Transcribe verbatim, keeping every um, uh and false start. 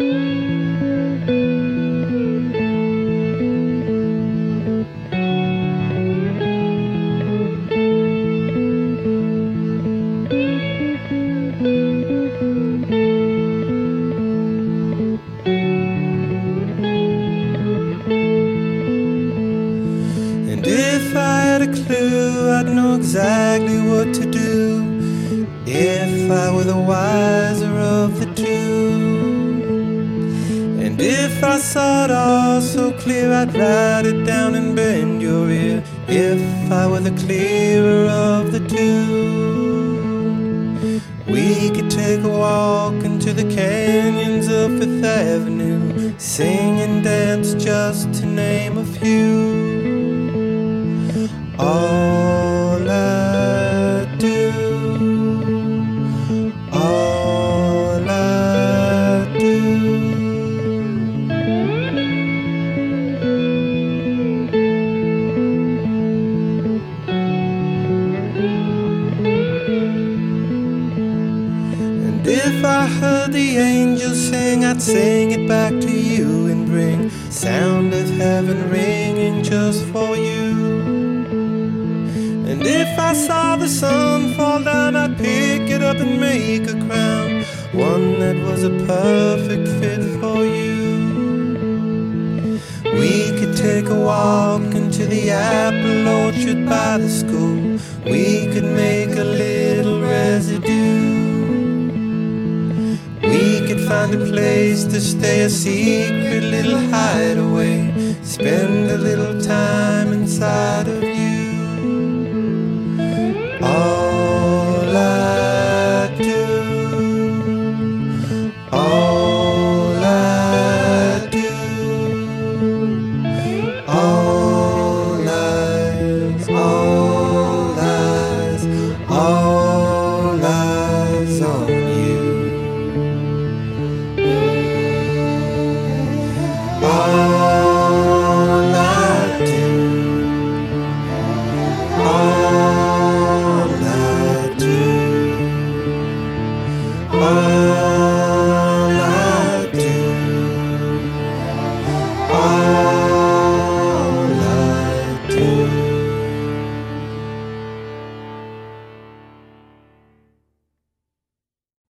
And if I had a clue, I'd know exactly what to do, if I were the wiser of the two. And if I saw it all so clear, I'd write it down and bend your ear, if I were the clearer of the two. We could take a walk into the canyons of Fifth Avenue, sing and dance just to name a few. All I do, all I do. And if I heard the angels sing, I'd sing it back to you and bring sound of heaven ringing just for you. And if I saw the sun fall down, I'd pick it up and make a crown, one that was a perfect fit for you. We could take a walk into the apple orchard by the school, we could make a little residue. We could find a place to stay, a secret little hideaway, spend a little time inside of